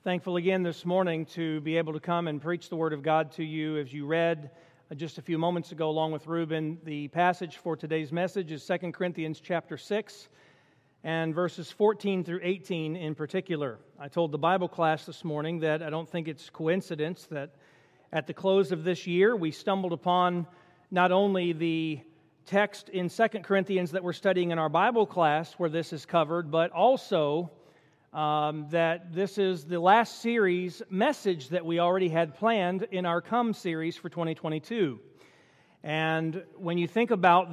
Thankful again this morning to be able to come and preach the Word of God to you. As you read just a few moments ago along with Reuben, the passage for today's message is 2 Corinthians chapter 6 and verses 14 through 18 in particular. I told the Bible class this morning that I don't think it's coincidence that at the close of this year we stumbled upon not only the text in 2 Corinthians that we're studying in our Bible class where this is covered, but also that this is the last series message that we already had planned in our Come series for 2022. And when you think about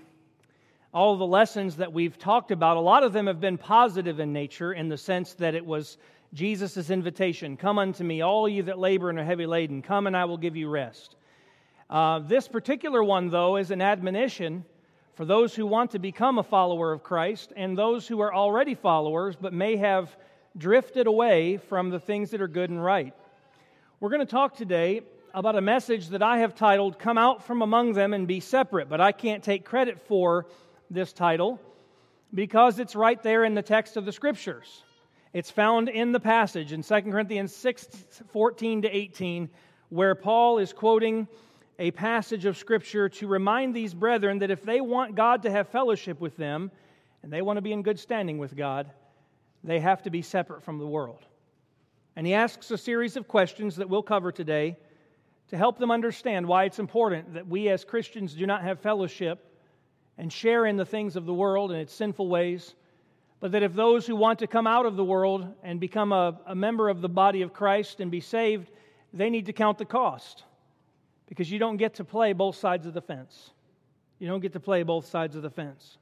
all the lessons that we've talked about, a lot of them have been positive in nature in the sense that it was Jesus' invitation, "Come unto me, all you that labor and are heavy laden, come and I will give you rest." This particular one, though, is an admonition for those who want to become a follower of Christ and those who are already followers but may have drifted away from the things that are good and right. We're going to talk today about a message that I have titled, "Come Out From Among Them and Be Separate," but I can't take credit for this title because it's right there in the text of the Scriptures. It's found in the passage in 2 Corinthians 6:14 to 18, where Paul is quoting a passage of Scripture to remind these brethren that if they want God to have fellowship with them, and they want to be in good standing with God, they have to be separate from the world. And he asks a series of questions that we'll cover today to help them understand why it's important that we as Christians do not have fellowship and share in the things of the world and its sinful ways, but that if those who want to come out of the world and become a member of the body of Christ and be saved, they need to count the cost. Because you don't get to play both sides of the fence. You don't get to play both sides of the fence.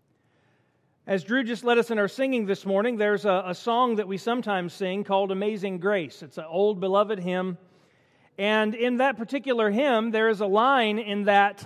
As Drew just led us in our singing this morning, there's a song that we sometimes sing called "Amazing Grace." It's an old beloved hymn. And in that particular hymn, there is a line in that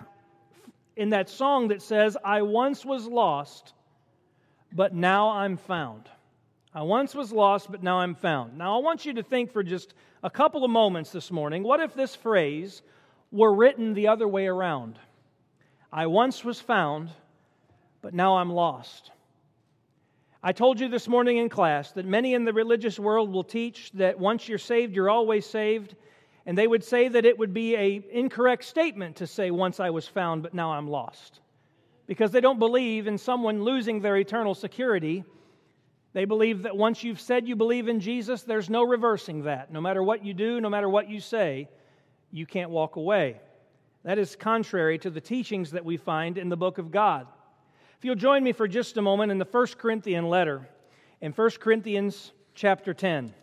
song that says, "I once was lost, but now I'm found." I once was lost, but now I'm found. Now I want you to think for just a couple of moments this morning, what if this phrase were written the other way around? I once was found, but now I'm lost. I told you this morning in class that many in the religious world will teach that once you're saved, you're always saved, and they would say that it would be an incorrect statement to say, "Once I was found, but now I'm lost," because they don't believe in someone losing their eternal security. They believe that once you've said you believe in Jesus, there's no reversing that. No matter what you do, no matter what you say, you can't walk away. That is contrary to the teachings that we find in the book of God. If you'll join me for just a moment in the 1 Corinthians letter, in 1 Corinthians chapter 10.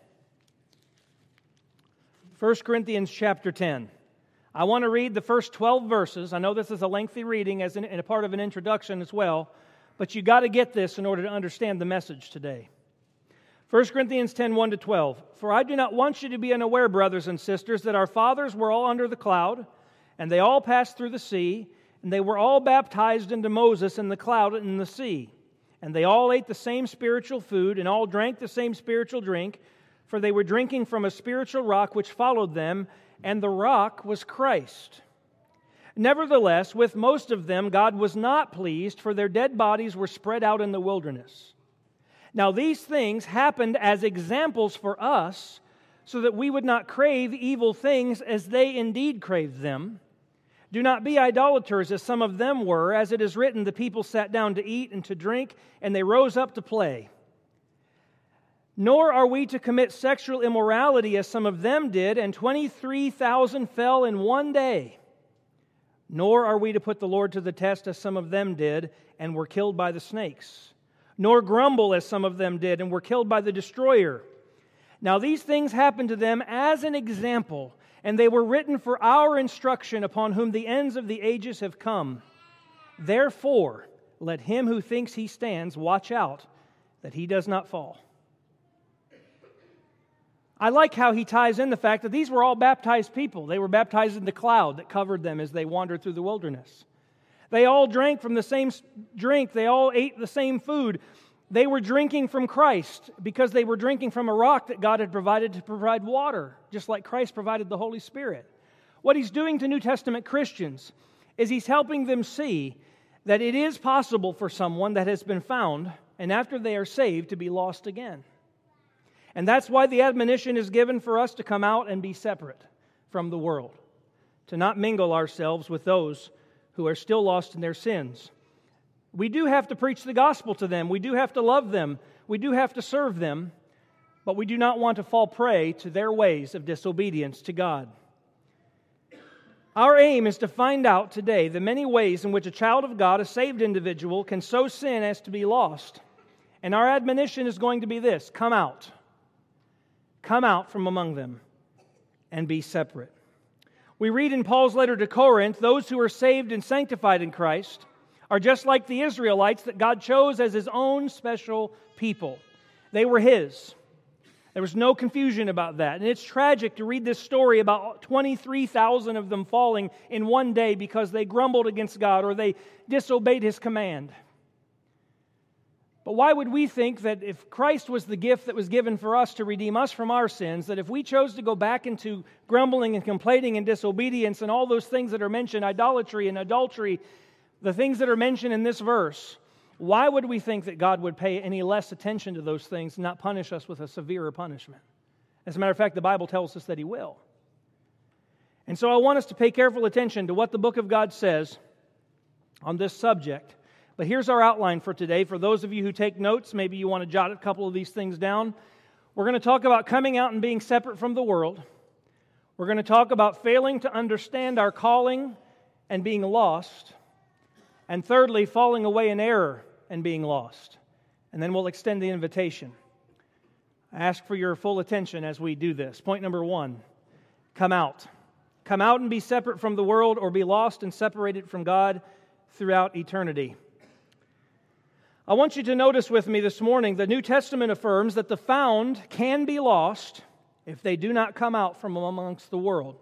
1 Corinthians chapter 10. I want to read the first 12 verses. I know this is a lengthy reading as a part of an introduction as well, but you got to get this in order to understand the message today. 1 Corinthians 10, 1 to 12. "For I do not want you to be unaware, brothers and sisters, that our fathers were all under the cloud, and they all passed through the sea, and they were all baptized into Moses in the cloud and in the sea. And they all ate the same spiritual food, and all drank the same spiritual drink, for they were drinking from a spiritual rock which followed them, and the rock was Christ. Nevertheless, with most of them God was not pleased, for their dead bodies were spread out in the wilderness. Now these things happened as examples for us, so that we would not crave evil things as they indeed craved them. Do not be idolaters as some of them were, as it is written, the people sat down to eat and to drink, and they rose up to play. Nor are we to commit sexual immorality as some of them did, and 23,000 fell in one day. Nor are we to put the Lord to the test as some of them did, and were killed by the snakes. Nor grumble as some of them did, and were killed by the destroyer. Now these things happened to them as an example, and they were written for our instruction, upon whom the ends of the ages have come. Therefore, let him who thinks he stands watch out, that he does not fall." I like how he ties in the fact that these were all baptized people. They were baptized in the cloud that covered them as they wandered through the wilderness. They all drank from the same drink. They all ate the same food. They were drinking from Christ because they were drinking from a rock that God had provided to provide water, just like Christ provided the Holy Spirit. What he's doing to New Testament Christians is he's helping them see that it is possible for someone that has been found, and after they are saved, to be lost again. And that's why the admonition is given for us to come out and be separate from the world, to not mingle ourselves with those who are still lost in their sins. We do have to preach the gospel to them. We do have to love them. We do have to serve them. But we do not want to fall prey to their ways of disobedience to God. Our aim is to find out today the many ways in which a child of God, a saved individual, can so sin as to be lost. And our admonition is going to be this: come out. Come out from among them and be separate. We read in Paul's letter to Corinth, those who are saved and sanctified in Christ are just like the Israelites that God chose as His own special people. They were His. There was no confusion about that. And it's tragic to read this story about 23,000 of them falling in one day because they grumbled against God or they disobeyed His command. But why would we think that if Christ was the gift that was given for us to redeem us from our sins, that if we chose to go back into grumbling and complaining and disobedience and all those things that are mentioned, idolatry and adultery, the things that are mentioned in this verse, why would we think that God would pay any less attention to those things and not punish us with a severer punishment? As a matter of fact, the Bible tells us that He will. And so I want us to pay careful attention to what the book of God says on this subject. But here's our outline for today. For those of you who take notes, maybe you want to jot a couple of these things down. We're going to talk about coming out and being separate from the world. We're going to talk about failing to understand our calling and being lost. And thirdly, falling away in error and being lost. And then we'll extend the invitation. I ask for your full attention as we do this. Point number 1, come out. Come out and be separate from the world, or be lost and separated from God throughout eternity. I want you to notice with me this morning, the New Testament affirms that the found can be lost if they do not come out from amongst the world.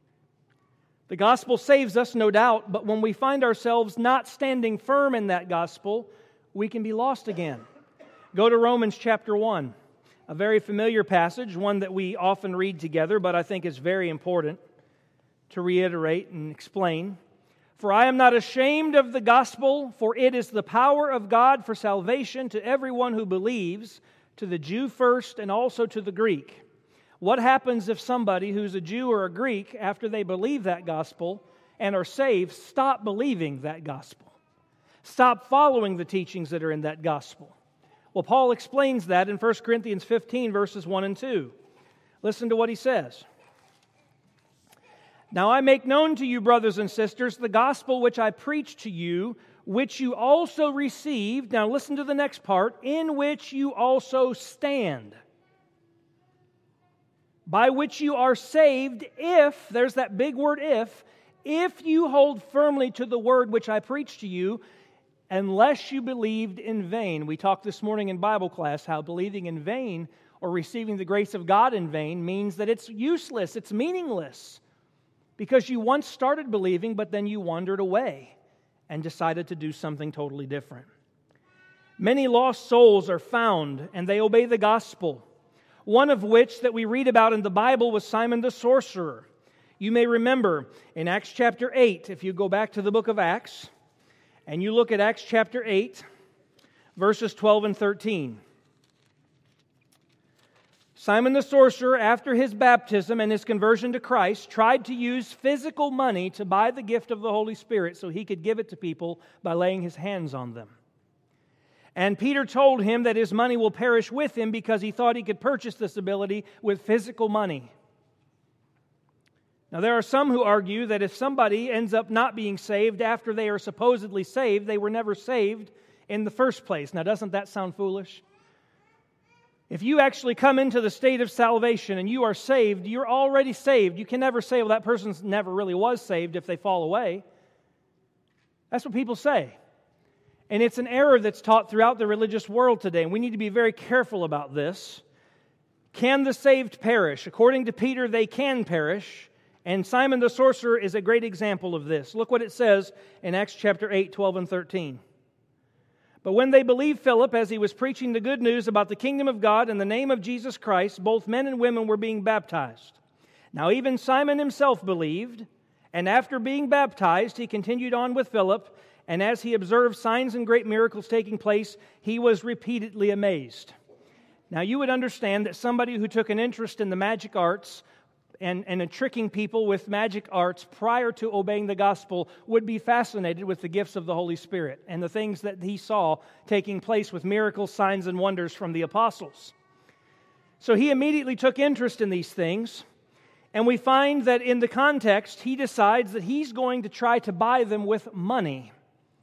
The gospel saves us, no doubt, but when we find ourselves not standing firm in that gospel, we can be lost again. Go to Romans chapter 1, a very familiar passage, one that we often read together, but I think is very important to reiterate and explain. For I am not ashamed of the gospel, for it is the power of God for salvation to everyone who believes, to the Jew first and also to the Greek. What happens if somebody who's a Jew or a Greek, after they believe that gospel and are saved, stop believing that gospel? Stop following the teachings that are in that gospel? Well, Paul explains that in 1 Corinthians 15, verses 1 and 2. Listen to what he says. Now I make known to you, brothers and sisters, the gospel which I preached to you, which you also received. Now listen to the next part. In which you also stand, by which you are saved, if, there's that big word if you hold firmly to the word which I preached to you, unless you believed in vain. We talked this morning in Bible class how believing in vain or receiving the grace of God in vain means that it's useless, it's meaningless. Because you once started believing, but then you wandered away and decided to do something totally different. Many lost souls are found, and they obey the gospel. One of which that we read about in the Bible was Simon the sorcerer. You may remember in Acts chapter 8, if you go back to the book of Acts, and you look at Acts chapter 8, verses 12 and 13. Simon the sorcerer, after his baptism and his conversion to Christ, tried to use physical money to buy the gift of the Holy Spirit so he could give it to people by laying his hands on them. And Peter told him that his money will perish with him because he thought he could purchase this ability with physical money. Now there are some who argue that if somebody ends up not being saved after they are supposedly saved, they were never saved in the first place. Now doesn't that sound foolish? If you actually come into the state of salvation and you are saved, you're already saved. You can never say, well, that person never really was saved if they fall away. That's what people say. And it's an error that's taught throughout the religious world today, and we need to be very careful about this. Can the saved perish? According to Peter, they can perish, and Simon the sorcerer is a great example of this. Look what it says in Acts chapter 8, 12 and 13. But when they believed Philip as he was preaching the good news about the kingdom of God in the name of Jesus Christ, both men and women were being baptized. Now even Simon himself believed, and after being baptized, he continued on with Philip, and as he observed signs and great miracles taking place, he was repeatedly amazed. Now, you would understand that somebody who took an interest in the magic arts and in tricking people with magic arts prior to obeying the gospel would be fascinated with the gifts of the Holy Spirit and the things that he saw taking place with miracles, signs, and wonders from the apostles. So he immediately took interest in these things, and we find that in the context, he decides that he's going to try to buy them with money.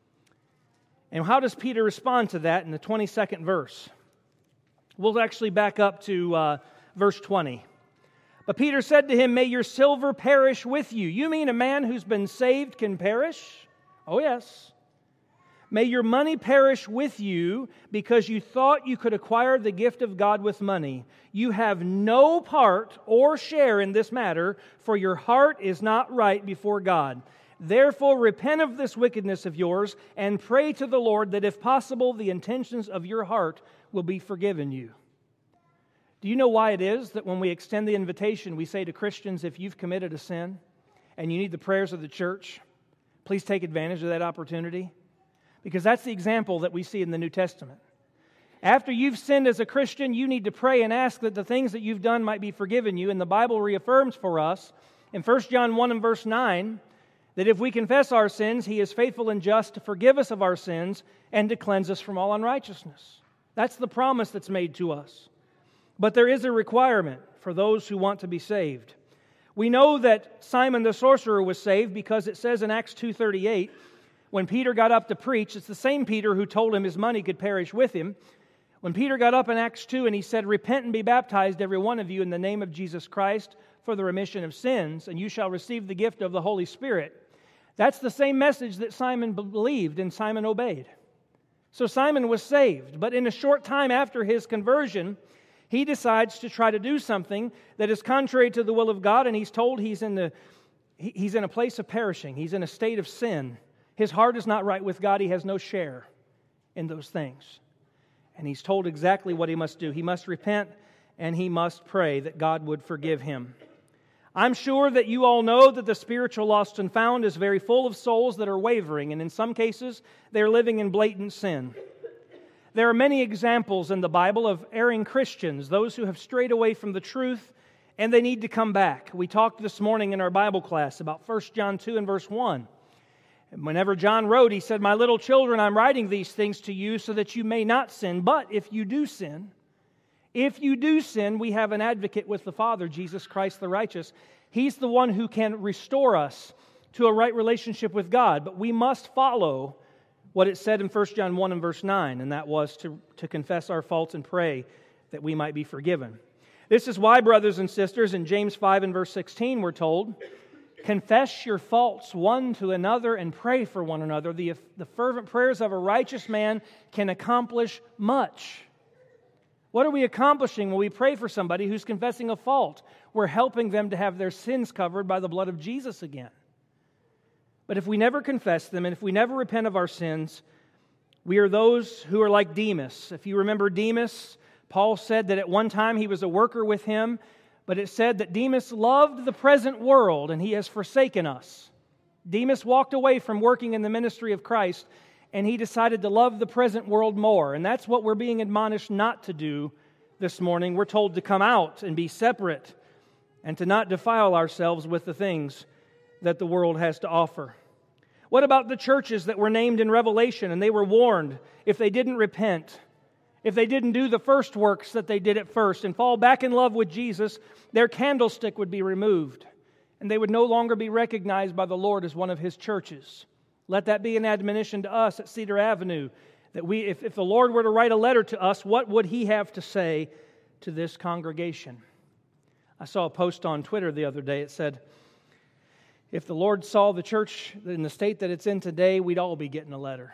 And how does Peter respond to that in the 22nd verse? We'll actually back up to verse 20. But Peter said to him, "May your silver perish with you." You mean a man who's been saved can perish? Oh, yes. "May your money perish with you because you thought you could acquire the gift of God with money. You have no part or share in this matter, for your heart is not right before God. Therefore repent of this wickedness of yours and pray to the Lord that if possible the intentions of your heart will be forgiven you." Do you know why it is that when we extend the invitation, we say to Christians, if you've committed a sin and you need the prayers of the church, please take advantage of that opportunity? Because that's the example that we see in the New Testament. After you've sinned as a Christian, you need to pray and ask that the things that you've done might be forgiven you. And the Bible reaffirms for us in 1 John 1 and verse 9 that if we confess our sins, He is faithful and just to forgive us of our sins and to cleanse us from all unrighteousness. That's the promise that's made to us. But there is a requirement for those who want to be saved. We know that Simon the sorcerer was saved because it says in Acts 2:38, when Peter got up to preach, it's the same Peter who told him his money could perish with him. When Peter got up in Acts 2 and he said, "Repent and be baptized, every one of you, in the name of Jesus Christ for the remission of sins, and you shall receive the gift of the Holy Spirit." That's the same message that Simon believed and Simon obeyed. So Simon was saved, but in a short time after his conversion, he decides to try to do something that is contrary to the will of God, and he's told he's in a place of perishing. He's in a state of sin. His heart is not right with God. He has no share in those things. And he's told exactly what he must do. He must repent, and he must pray that God would forgive him. I'm sure that you all know that the spiritual lost and found is very full of souls that are wavering, and in some cases, they're living in blatant sin. There are many examples in the Bible of erring Christians, those who have strayed away from the truth, and they need to come back. We talked this morning in our Bible class about 1 John 2 and verse 1. And whenever John wrote, he said, "My little children, I'm writing these things to you so that you may not sin. But if you do sin, we have an advocate with the Father, Jesus Christ the righteous." He's the one who can restore us to a right relationship with God. But we must follow what it said in 1 John 1 and verse 9, and that was to confess our faults and pray that we might be forgiven. This is why, brothers and sisters, in James 5 and verse 16, we're told, "Confess your faults one to another and pray for one another. The fervent prayers of a righteous man can accomplish much." What are we accomplishing when we pray for somebody who's confessing a fault? We're helping them to have their sins covered by the blood of Jesus again. But if we never confess them and if we never repent of our sins, we are those who are like Demas. If you remember Demas, Paul said that at one time he was a worker with him, but it said that Demas loved the present world and he has forsaken us. Demas walked away from working in the ministry of Christ and he decided to love the present world more. And that's what we're being admonished not to do this morning. We're told to come out and be separate and to not defile ourselves with the things that the world has to offer. What about the churches that were named in Revelation and they were warned if they didn't repent, if they didn't do the first works that they did at first and fall back in love with Jesus, their candlestick would be removed and they would no longer be recognized by the Lord as one of His churches. Let that be an admonition to us at Cedar Avenue that if the Lord were to write a letter to us, what would He have to say to this congregation? I saw a post on Twitter the other day. It said, if the Lord saw the church in the state that it's in today, we'd all be getting a letter.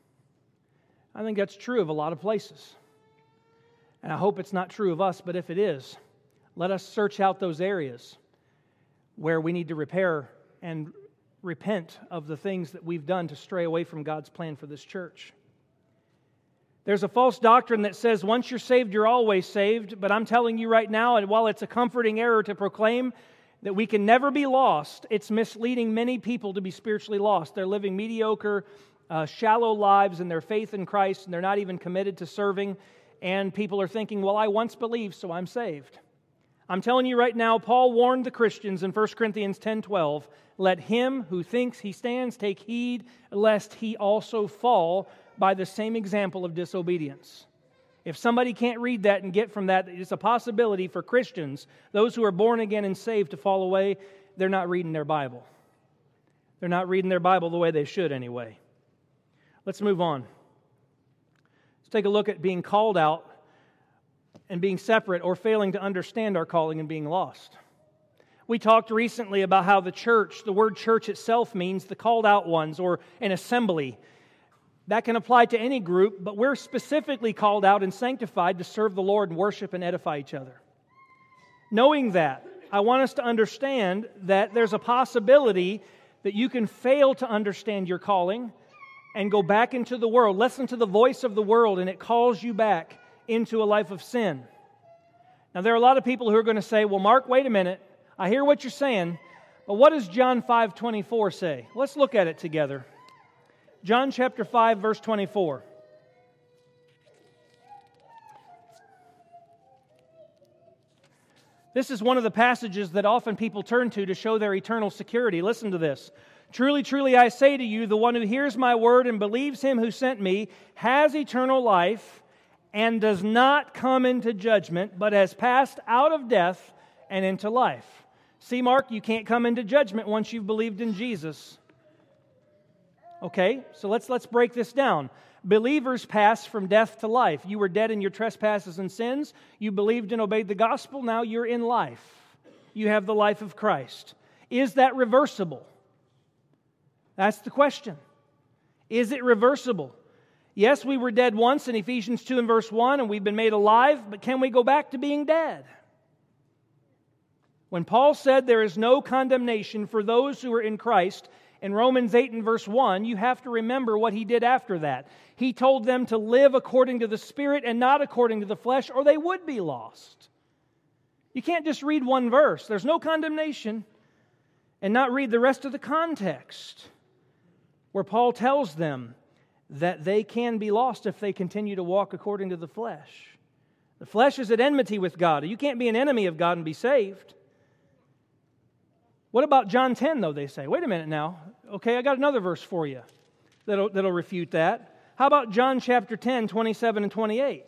I think that's true of a lot of places. And I hope it's not true of us, but if it is, let us search out those areas where we need to repair and repent of the things that we've done to stray away from God's plan for this church. There's a false doctrine that says once you're saved, you're always saved. But I'm telling you right now, and while it's a comforting error to proclaim that we can never be lost, it's misleading many people to be spiritually lost. They're living mediocre, shallow lives in their faith in Christ, and they're not even committed to serving. and people are thinking, well, I once believed, so I'm saved. I'm telling you right now, Paul warned the Christians in 1 Corinthians 10:12, let him who thinks he stands take heed, lest he also fall by the same example of disobedience. If somebody can't read that and get from that, it's a possibility for Christians, those who are born again and saved, to fall away. They're not reading their Bible. They're not reading their Bible the way they should anyway. Let's move on. Let's take a look at being called out and being separate, or failing to understand our calling and being lost. We talked recently about how the church, the word church itself, means the called out ones, or an assembly. That can apply to any group, but we're specifically called out and sanctified to serve the Lord and worship and edify each other. Knowing that, I want us to understand that there's a possibility that you can fail to understand your calling and go back into the world, listen to the voice of the world, and it calls you back into a life of sin. Now, there are a lot of people who are going to say, well, Mark, wait a minute. I hear what you're saying, but what does John 5:24 say? Let's look at it together. John chapter 5, verse 24. This is one of the passages that often people turn to show their eternal security. Listen to this. Truly, truly, I say to you, the one who hears my word and believes him who sent me has eternal life and does not come into judgment, but has passed out of death and into life. See, Mark, you can't come into judgment once you've believed in Jesus. Okay, so let's break this down. Believers pass from death to life. You were dead in your trespasses and sins. You believed and obeyed the gospel. Now you're in life. You have the life of Christ. Is that reversible? That's the question. Is it reversible? Yes, we were dead once in Ephesians 2 and verse 1, and we've been made alive, but can we go back to being dead? When Paul said there is no condemnation for those who are in Christ, in Romans 8 and verse 1, you have to remember what he did after that. He told them to live according to the Spirit and not according to the flesh, or they would be lost. You can't just read one verse. There's no condemnation, and not read the rest of the context, where Paul tells them that they can be lost if they continue to walk according to the flesh. The flesh is at enmity with God. You can't be an enemy of God and be saved. What about John 10, though, they say? Wait a minute now. Okay, I got another verse for you that'll refute that. How about John chapter 10, 27 and 28?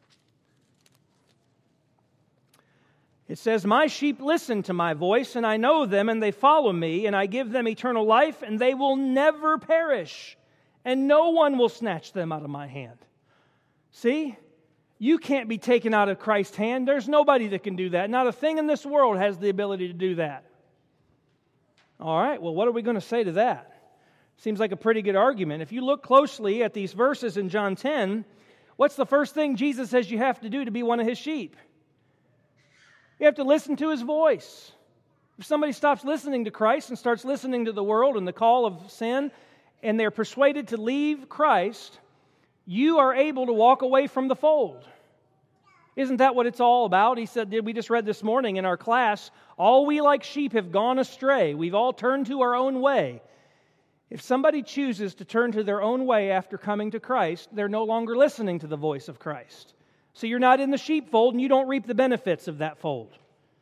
It says, my sheep listen to my voice, and I know them, and they follow me, and I give them eternal life, and they will never perish, and no one will snatch them out of my hand. See? You can't be taken out of Christ's hand. There's nobody that can do that. Not a thing in this world has the ability to do that. All right, well, what are we going to say to that? Seems like a pretty good argument. If you look closely at these verses in John 10, what's the first thing Jesus says you have to do to be one of His sheep? You have to listen to His voice. If somebody stops listening to Christ and starts listening to the world and the call of sin, and they're persuaded to leave Christ, you are able to walk away from the fold. Isn't that what it's all about? He said, we just read this morning in our class, all we like sheep have gone astray. We've all turned to our own way. If somebody chooses to turn to their own way after coming to Christ, they're no longer listening to the voice of Christ. So you're not in the sheepfold and you don't reap the benefits of that fold.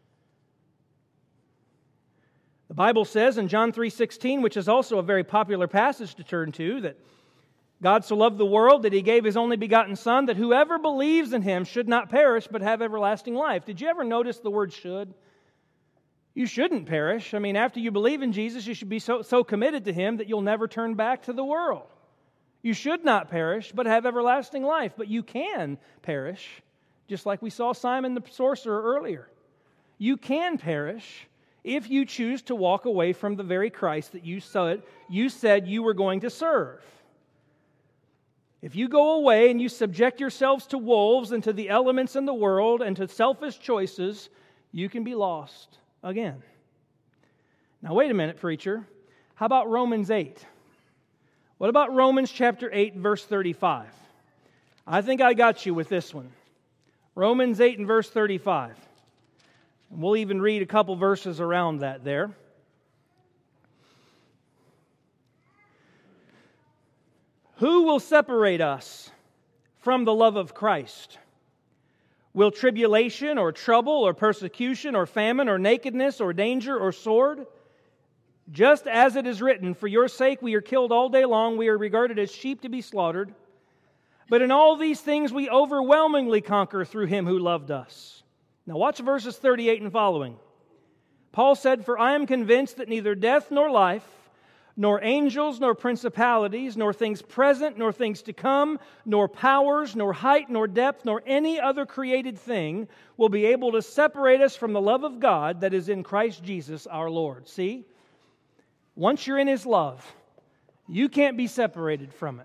The Bible says in John 3:16, which is also a very popular passage to turn to, that God so loved the world that He gave His only begotten Son, that whoever believes in Him should not perish but have everlasting life. Did you ever notice the word should? You shouldn't perish. I mean, after you believe in Jesus, you should be so committed to Him that you'll never turn back to the world. You should not perish but have everlasting life. But you can perish, just like we saw Simon the sorcerer earlier. You can perish if you choose to walk away from the very Christ that you said you were going to serve. If you go away and you subject yourselves to wolves and to the elements in the world and to selfish choices, you can be lost again. Now, wait a minute, preacher. How about Romans 8? What about Romans chapter 8, verse 35? I think I got you with this one. Romans 8 and verse 35. And we'll even read a couple verses around that there. Who will separate us from the love of Christ? Will tribulation or trouble or persecution or famine or nakedness or danger or sword? Just as it is written, for your sake we are killed all day long, we are regarded as sheep to be slaughtered. But in all these things we overwhelmingly conquer through Him who loved us. Now watch verses 38 and following. Paul said, for I am convinced that neither death nor life, nor angels, nor principalities, nor things present, nor things to come, nor powers, nor height, nor depth, nor any other created thing will be able to separate us from the love of God that is in Christ Jesus our Lord. See? Once you're in His love, you can't be separated from it.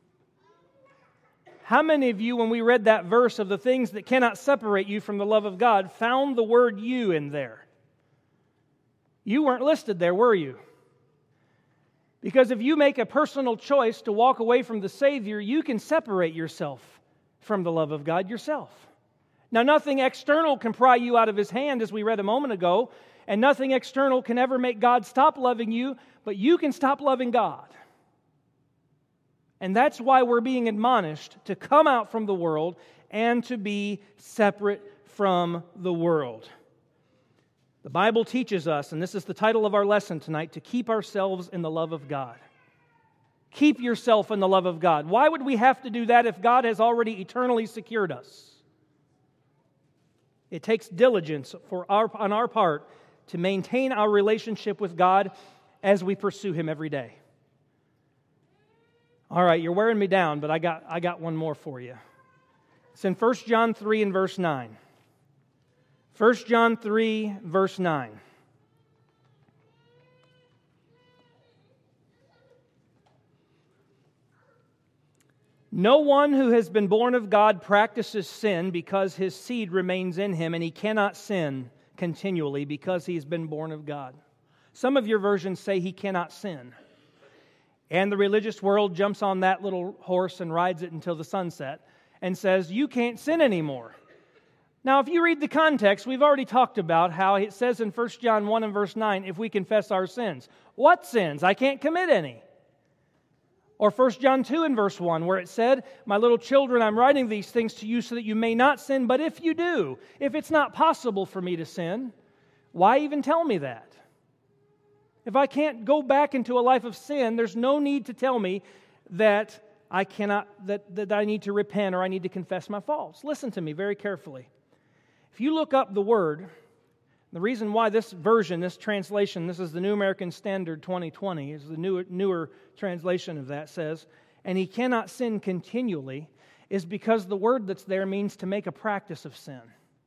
How many of you, when we read that verse of the things that cannot separate you from the love of God, found the word you in there? You weren't listed there, were you? Because if you make a personal choice to walk away from the Savior, you can separate yourself from the love of God yourself. Now, nothing external can pry you out of His hand, as we read a moment ago, and nothing external can ever make God stop loving you, but you can stop loving God. And that's why we're being admonished to come out from the world and to be separate from the world. The Bible teaches us, and this is the title of our lesson tonight, to keep ourselves in the love of God. Keep yourself in the love of God. Why would we have to do that if God has already eternally secured us? It takes diligence on our part to maintain our relationship with God as we pursue Him every day. All right, you're wearing me down, but I got one more for you. It's in 1 John 3 and verse 9. 1 John 3, verse 9. No one who has been born of God practices sin because his seed remains in him, and he cannot sin continually because he's been born of God. Some of your versions say he cannot sin. And the religious world jumps on that little horse and rides it until the sunset and says, you can't sin anymore. Now, if you read the context, we've already talked about how it says in 1 John 1 and verse 9, if we confess our sins. What sins? I can't commit any. Or 1 John 2 and verse 1, where it said, my little children, I'm writing these things to you so that you may not sin, but if you do, if it's not possible for me to sin, why even tell me that? If I can't go back into a life of sin, there's no need to tell me that I cannot, that I need to repent or I need to confess my faults. Listen to me very carefully. If you look up the word, the reason why this version, this translation, this is the New American Standard 2020, is the newer translation of that, says, and he cannot sin continually, is because the word that's there means to make a practice of sin.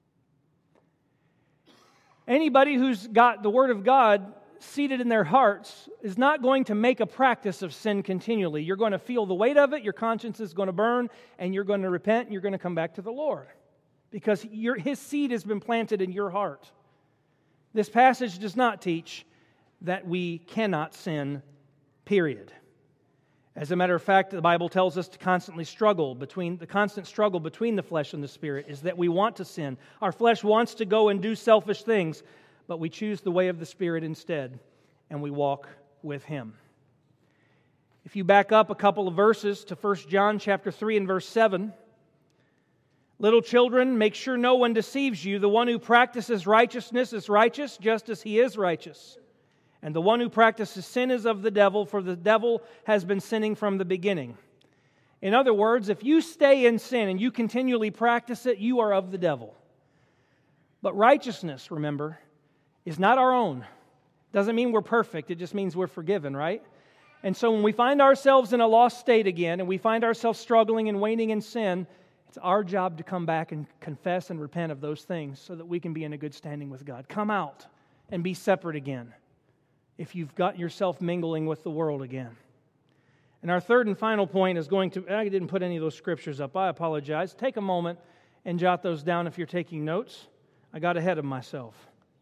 Anybody who's got the Word of God seated in their hearts is not going to make a practice of sin continually. You're going to feel the weight of it, your conscience is going to burn, and you're going to repent, and you're going to come back to the Lord. Because His seed has been planted in your heart. This passage does not teach that we cannot sin, period. As a matter of fact, the Bible tells us to constantly struggle between the flesh and the Spirit is that we want to sin. Our flesh wants to go and do selfish things, but we choose the way of the Spirit instead, and we walk with Him. If you back up a couple of verses to 1 John chapter 3 and verse 7, little children, make sure no one deceives you. The one who practices righteousness is righteous, just as he is righteous. And the one who practices sin is of the devil, for the devil has been sinning from the beginning. In other words, if you stay in sin and you continually practice it, you are of the devil. But righteousness, remember, is not our own. Doesn't mean we're perfect. It just means we're forgiven, right? And so when we find ourselves in a lost state again, and we find ourselves struggling and waning in sin, it's our job to come back and confess and repent of those things so that we can be in a good standing with God. Come out and be separate again if you've got yourself mingling with the world again. And our third and final point is I didn't put any of those scriptures up. I apologize. Take a moment and jot those down if you're taking notes. I got ahead of myself.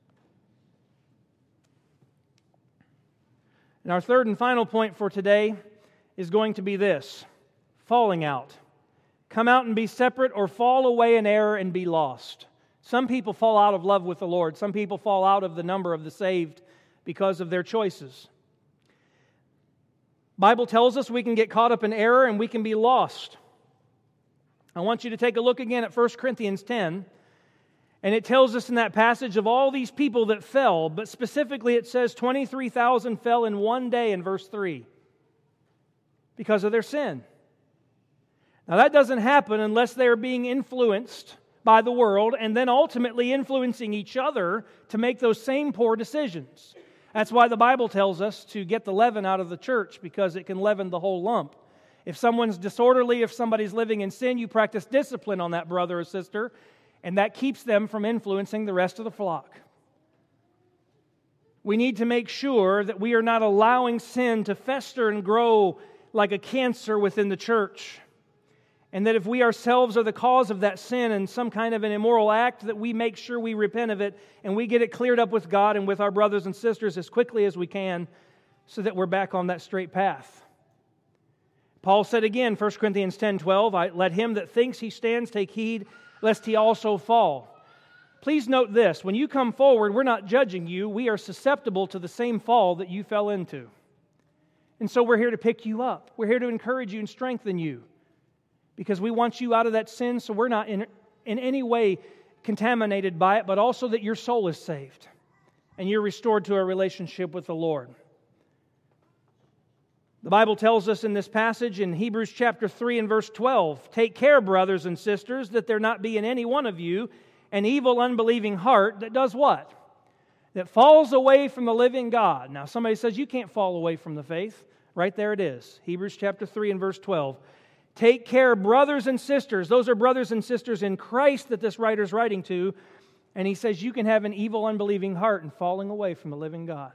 And our third and final point for today is going to be this: falling out. Come out and be separate, or fall away in error and be lost. Some people fall out of love with the Lord. Some people fall out of the number of the saved because of their choices. The Bible tells us we can get caught up in error and we can be lost. I want you to take a look again at 1 Corinthians 10. And it tells us in that passage of all these people that fell, but specifically it says 23,000 fell in one day in verse 3 because of their sin. Now that doesn't happen unless they're being influenced by the world and then ultimately influencing each other to make those same poor decisions. That's why the Bible tells us to get the leaven out of the church, because it can leaven the whole lump. If someone's disorderly, if somebody's living in sin, you practice discipline on that brother or sister, and that keeps them from influencing the rest of the flock. We need to make sure that we are not allowing sin to fester and grow like a cancer within the church. And that if we ourselves are the cause of that sin and some kind of an immoral act, that we make sure we repent of it and we get it cleared up with God and with our brothers and sisters as quickly as we can so that we're back on that straight path. Paul said again, 1 Corinthians 10:12, "Let him that thinks he stands take heed, lest he also fall." Please note this, when you come forward, we're not judging you. We are susceptible to the same fall that you fell into. And so we're here to pick you up. We're here to encourage you and strengthen you, because we want you out of that sin so we're not in any way contaminated by it, but also that your soul is saved and you're restored to a relationship with the Lord. The Bible tells us in this passage in Hebrews chapter 3 and verse 12, "Take care, brothers and sisters, that there not be in any one of you an evil, unbelieving heart that does what? That falls away from the living God." Now somebody says, you can't fall away from the faith. Right there it is. Hebrews chapter 3 and verse 12. Take care, brothers and sisters. Those are brothers and sisters in Christ that this writer's writing to. And he says you can have an evil, unbelieving heart and falling away from the living God.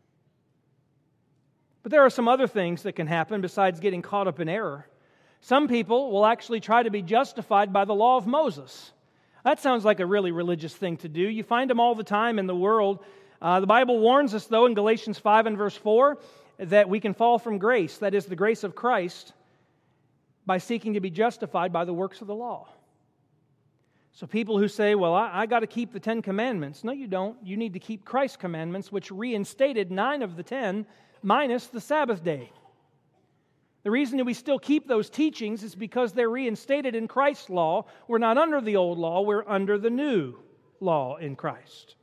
But there are some other things that can happen besides getting caught up in error. Some people will actually try to be justified by the law of Moses. That sounds like a really religious thing to do. You find them all the time in the world. The Bible warns us, though, in Galatians 5 and verse 4, that we can fall from grace, that is, the grace of Christ, by seeking to be justified by the works of the law. So people who say, well, I got to keep the 10 commandments. No, you don't. You need to keep Christ's commandments, which reinstated 9 of the 10 minus the Sabbath day. The reason that we still keep those teachings is because they're reinstated in Christ's law. We're not under the old law, we're under the new law in Christ.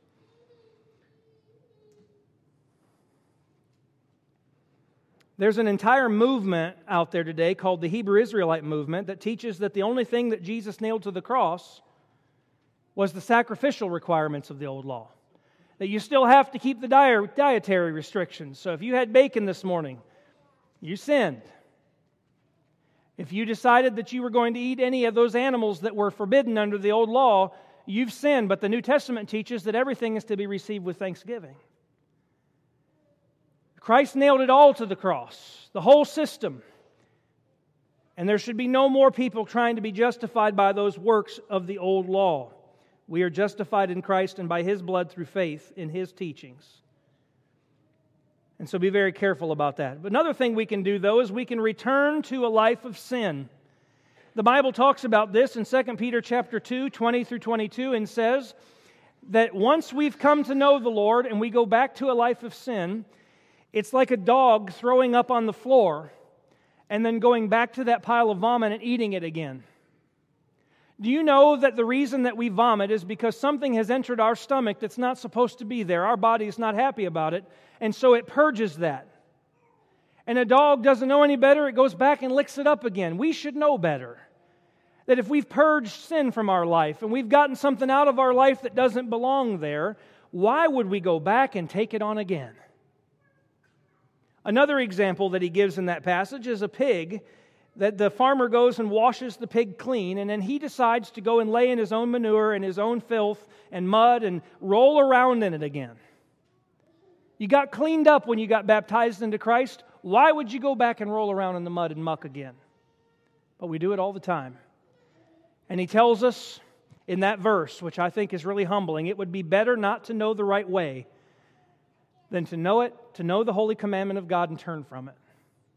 There's an entire movement out there today called the Hebrew Israelite movement that teaches that the only thing that Jesus nailed to the cross was the sacrificial requirements of the old law. That you still have to keep the dietary restrictions. So if you had bacon this morning, you sinned. If you decided that you were going to eat any of those animals that were forbidden under the old law, you've sinned. But the New Testament teaches that everything is to be received with thanksgiving. Christ nailed it all to the cross, the whole system. And there should be no more people trying to be justified by those works of the old law. We are justified in Christ and by His blood through faith in His teachings. And so be very careful about that. But another thing we can do, though, is we can return to a life of sin. The Bible talks about this in 2 Peter chapter 2, 20 through 22, and says that once we've come to know the Lord and we go back to a life of sin, it's like a dog throwing up on the floor and then going back to that pile of vomit and eating it again. Do you know that the reason that we vomit is because something has entered our stomach that's not supposed to be there? Our body is not happy about it, and so it purges that. And a dog doesn't know any better, it goes back and licks it up again. We should know better. That if we've purged sin from our life and we've gotten something out of our life that doesn't belong there, why would we go back and take it on again? Another example that he gives in that passage is a pig, that the farmer goes and washes the pig clean, and then he decides to go and lay in his own manure and his own filth and mud and roll around in it again. You got cleaned up when you got baptized into Christ. Why would you go back and roll around in the mud and muck again? But we do it all the time. And he tells us in that verse, which I think is really humbling, it would be better not to know the right way than to know it, to know the holy commandment of God and turn from it.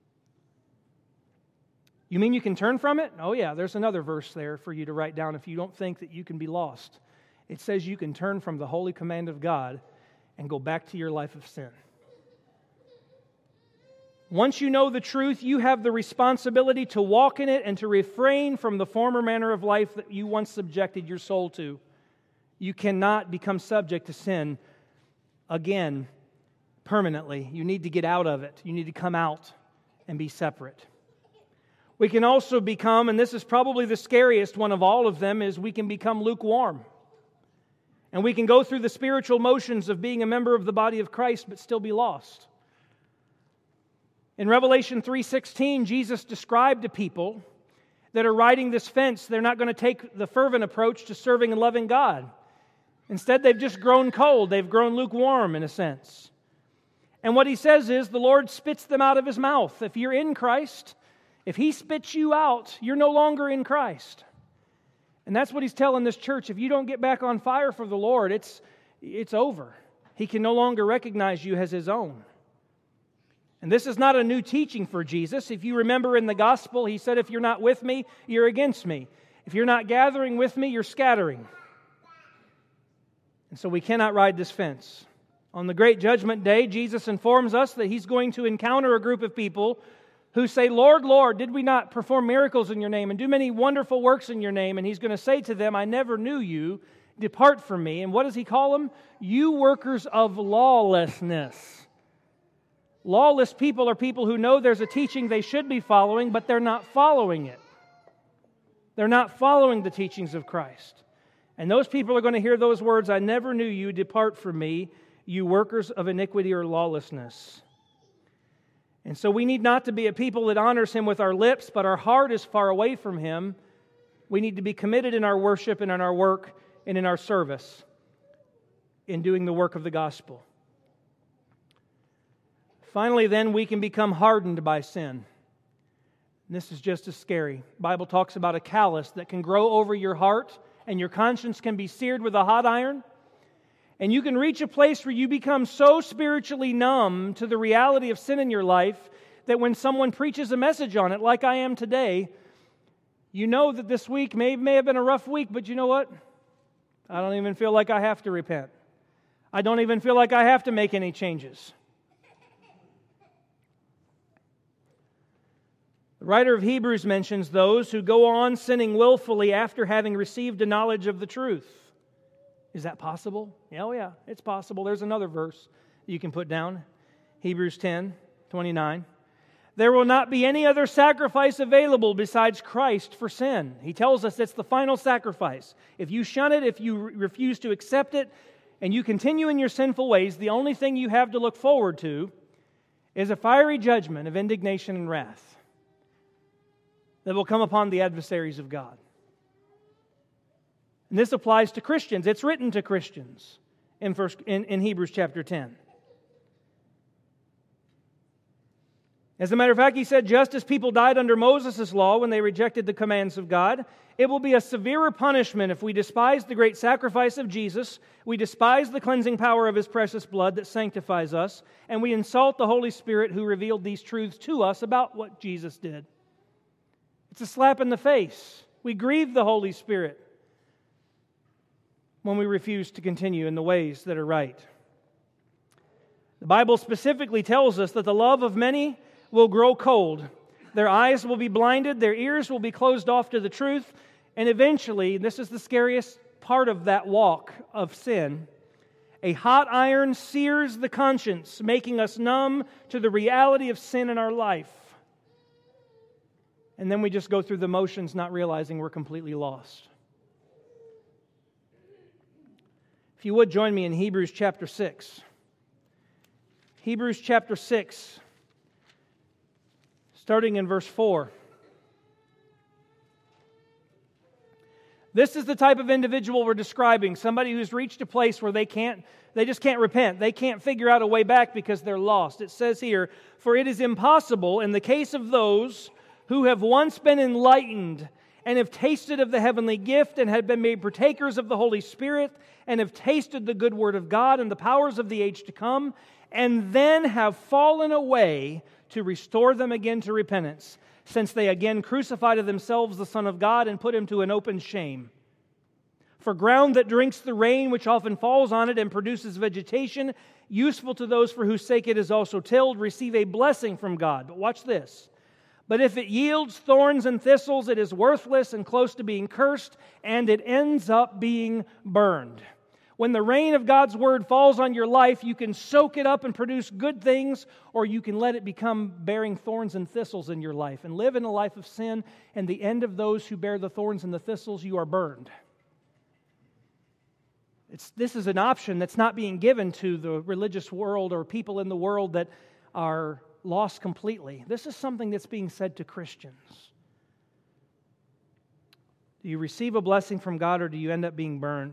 You mean you can turn from it? Oh yeah, there's another verse there for you to write down if you don't think that you can be lost. It says you can turn from the holy command of God and go back to your life of sin. Once you know the truth, you have the responsibility to walk in it and to refrain from the former manner of life that you once subjected your soul to. You cannot become subject to sin again permanently. You need to get out of it. You need to come out and be separate. We can also become, and this is probably the scariest one of all of them, is we can become lukewarm. And we can go through the spiritual motions of being a member of the body of Christ but still be lost. In Revelation 3:16, Jesus described to people that are riding this fence, they're not going to take the fervent approach to serving and loving God. Instead, they've just grown cold. They've grown lukewarm in a sense. And what He says is the Lord spits them out of His mouth. If you're in Christ, if He spits you out, you're no longer in Christ. And that's what He's telling this church. If you don't get back on fire for the Lord, it's over. He can no longer recognize you as His own. And this is not a new teaching for Jesus. If you remember in the gospel, He said, if you're not with me, you're against me. If you're not gathering with me, you're scattering. And so we cannot ride this fence. On the great judgment day, Jesus informs us that He's going to encounter a group of people who say, Lord, Lord, did we not perform miracles in Your name and do many wonderful works in Your name? And He's going to say to them, I never knew you. Depart from me. And what does He call them? You workers of lawlessness. Lawless people are people who know there's a teaching they should be following, but they're not following it. They're not following the teachings of Christ. And those people are going to hear those words, I never knew you, depart from me, you workers of iniquity or lawlessness. And so we need not to be a people that honors Him with our lips, but our heart is far away from Him. We need to be committed in our worship and in our work and in our service in doing the work of the gospel. Finally, then, we can become hardened by sin. And this is just as scary. The Bible talks about a callus that can grow over your heart, and your conscience can be seared with a hot iron. And you can reach a place where you become so spiritually numb to the reality of sin in your life that when someone preaches a message on it, like I am today, you know that this week may have been a rough week, but you know what? I don't even feel like I have to repent. I don't even feel like I have to make any changes. The writer of Hebrews mentions those who go on sinning willfully after having received a knowledge of the truth. Is that possible? Oh yeah, it's possible. There's another verse you can put down. Hebrews 10:29. There will not be any other sacrifice available besides Christ for sin. He tells us it's the final sacrifice. If you shun it, if you refuse to accept it, and you continue in your sinful ways, the only thing you have to look forward to is a fiery judgment of indignation and wrath that will come upon the adversaries of God. And this applies to Christians. It's written to Christians in Hebrews chapter 10. As a matter of fact, he said, just as people died under Moses' law when they rejected the commands of God, it will be a severer punishment if we despise the great sacrifice of Jesus, we despise the cleansing power of His precious blood that sanctifies us, and we insult the Holy Spirit who revealed these truths to us about what Jesus did. It's a slap in the face. We grieve the Holy Spirit when we refuse to continue in the ways that are right. The Bible specifically tells us that the love of many will grow cold. Their eyes will be blinded, their ears will be closed off to the truth, and eventually, this is the scariest part of that walk of sin, a hot iron sears the conscience, making us numb to the reality of sin in our life. And then we just go through the motions, not realizing we're completely lost. If you would join me in Hebrews chapter 6. Hebrews chapter 6, starting in verse 4. This is the type of individual we're describing, somebody who's reached a place where they just can't repent. They can't figure out a way back because they're lost. It says here, for it is impossible in the case of those who have once been enlightened and have tasted of the heavenly gift and have been made partakers of the Holy Spirit and have tasted the good word of God and the powers of the age to come, and then have fallen away to restore them again to repentance, since they again crucify to themselves the Son of God and put Him to an open shame. For ground that drinks the rain which often falls on it and produces vegetation, useful to those for whose sake it is also tilled, receive a blessing from God. But watch this. But if it yields thorns and thistles, it is worthless and close to being cursed, and it ends up being burned. When the rain of God's Word falls on your life, you can soak it up and produce good things, or you can let it become bearing thorns and thistles in your life and live in a life of sin, and the end of those who bear the thorns and the thistles, you are burned. This is an option that's not being given to the religious world or people in the world that are lost completely. This is something that's being said to Christians. Do you receive a blessing from God, or do you end up being burned?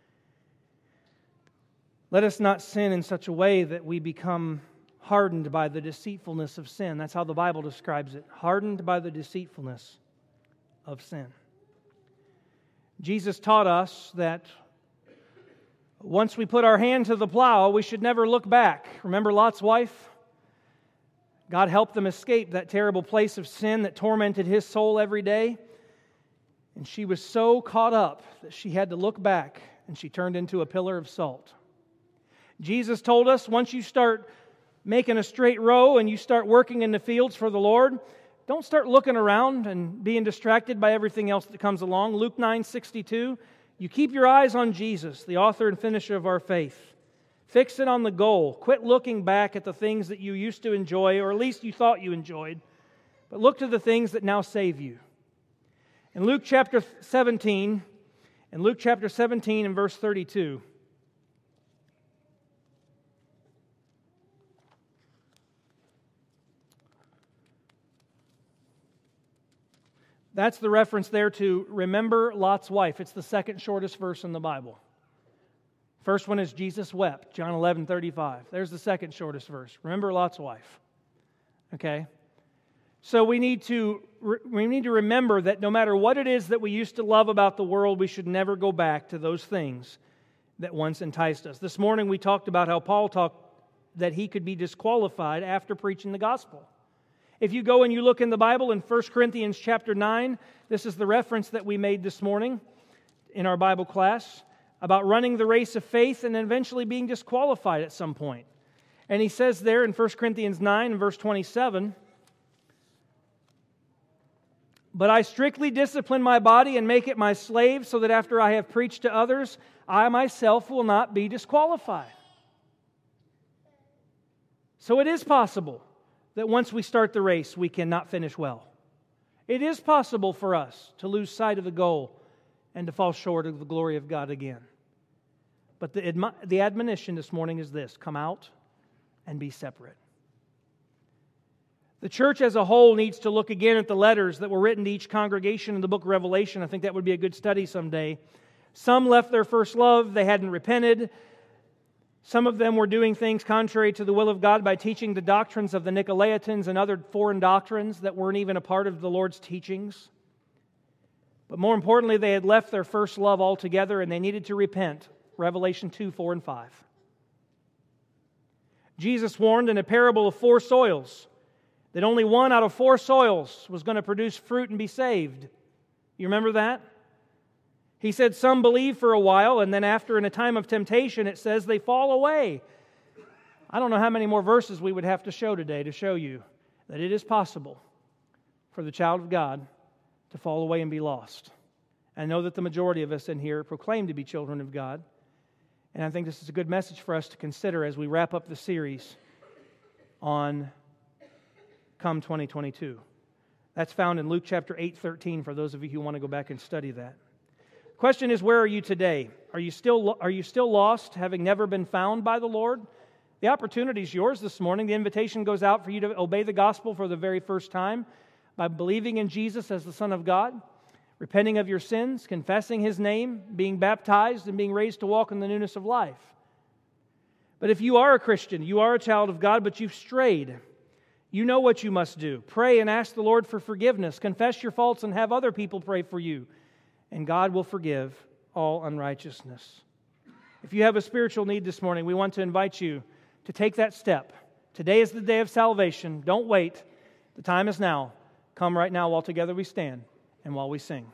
Let us not sin in such a way that we become hardened by the deceitfulness of sin. That's how the Bible describes it. Hardened by the deceitfulness of sin. Jesus taught us that once we put our hand to the plow, we should never look back. Remember Lot's wife? God helped them escape that terrible place of sin that tormented his soul every day. And she was so caught up that she had to look back, and she turned into a pillar of salt. Jesus told us, once you start making a straight row and you start working in the fields for the Lord, don't start looking around and being distracted by everything else that comes along. Luke 9:62, you keep your eyes on Jesus, the author and finisher of our faith. Fix it on the goal. Quit looking back at the things that you used to enjoy, or at least you thought you enjoyed, but look to the things that now save you. In Luke chapter 17 and verse 32, that's the reference there to remember Lot's wife. It's the second shortest verse in the Bible. First one is Jesus wept, John 11:35. There's the second shortest verse. Remember Lot's wife. Okay? So we need to remember that no matter what it is that we used to love about the world, we should never go back to those things that once enticed us. This morning we talked about how Paul talked that he could be disqualified after preaching the gospel. If you go and you look in the Bible in 1 Corinthians chapter 9, this is the reference that we made this morning in our Bible class about running the race of faith and eventually being disqualified at some point. And he says there in 1 Corinthians 9 and verse 27, "But I strictly discipline my body and make it my slave, so that after I have preached to others, I myself will not be disqualified." So it is possible that once we start the race, we cannot finish well. It is possible for us to lose sight of the goal and to fall short of the glory of God again. But the admonition this morning is this: come out and be separate. The church as a whole needs to look again at the letters that were written to each congregation in the book of Revelation. I think that would be a good study someday. Some left their first love, they hadn't repented. Some of them were doing things contrary to the will of God by teaching the doctrines of the Nicolaitans and other foreign doctrines that weren't even a part of the Lord's teachings. But more importantly, they had left their first love altogether and they needed to repent. Revelation 2, 4, and 5. Jesus warned in a parable of 4 soils that only 1 out of 4 soils was going to produce fruit and be saved. You remember that? He said some believe for a while, and then after in a time of temptation, it says they fall away. I don't know how many more verses we would have to show today to show you that it is possible for the child of God to fall away and be lost. I know that the majority of us in here proclaim to be children of God, and I think this is a good message for us to consider as we wrap up the series on Come 2022. That's found in Luke chapter 8:13 for those of you who want to go back and study that. The question is, where are you today? Are you still lost, having never been found by the Lord? The opportunity is yours this morning. The invitation goes out for you to obey the gospel for the very first time by believing in Jesus as the Son of God, repenting of your sins, confessing His name, being baptized, and being raised to walk in the newness of life. But if you are a Christian, you are a child of God, but you've strayed, you know what you must do. Pray and ask the Lord for forgiveness. Confess your faults and have other people pray for you. And God will forgive all unrighteousness. If you have a spiritual need this morning, we want to invite you to take that step. Today is the day of salvation. Don't wait. The time is now. Come right now while together we stand and while we sing.